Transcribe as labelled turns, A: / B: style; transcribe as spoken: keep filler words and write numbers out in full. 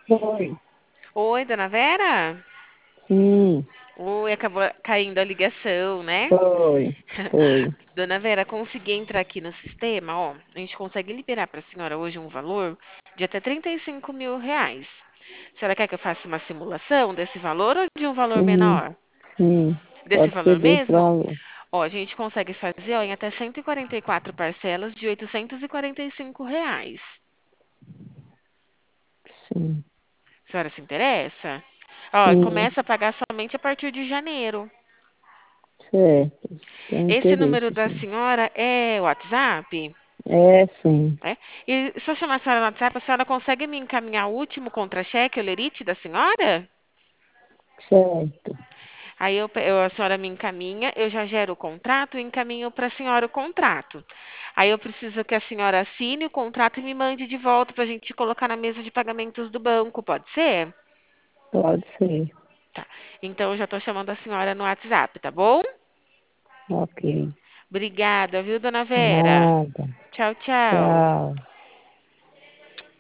A: Foi.
B: Oi, dona Vera?
A: Sim,
B: Oi, acabou caindo a ligação, né?
A: foi. Foi.
B: Dona Vera, consegui entrar aqui no sistema, ó. A gente consegue liberar para a senhora hoje um valor de até trinta e cinco mil reais. A senhora quer que eu faça uma simulação desse valor ou de um valor
A: Sim,
B: menor?
A: sim.
B: Desse
A: Pode ser
B: valor
A: desse
B: mesmo?
A: valor.
B: Ó, a gente consegue fazer, ó, em até cento e quarenta e quatro parcelas de oitocentos e quarenta e cinco reais.
A: Sim,
B: A senhora se interessa? Ó,
A: sim,
B: começa a pagar somente a partir de janeiro.
A: certo. Tem
B: Esse número
A: interesse,
B: da
A: sim.
B: senhora é o WhatsApp?
A: É, sim.
B: É? E se eu chamar a senhora no WhatsApp, a senhora consegue me encaminhar o último contra-cheque, o lerite da senhora?
A: Certo.
B: Aí eu, pe- eu- a senhora me encaminha, eu já gero o contrato e encaminho para a senhora o contrato. Aí eu preciso que a senhora assine o contrato e me mande de volta para a gente colocar na mesa de pagamentos do banco, pode ser?
A: Pode ser.
B: Tá. Então eu já estou chamando a senhora no WhatsApp, tá bom?
A: Ok.
B: Obrigada, viu, dona Vera?
A: Nada.
B: Tchau, tchau.
A: Tchau.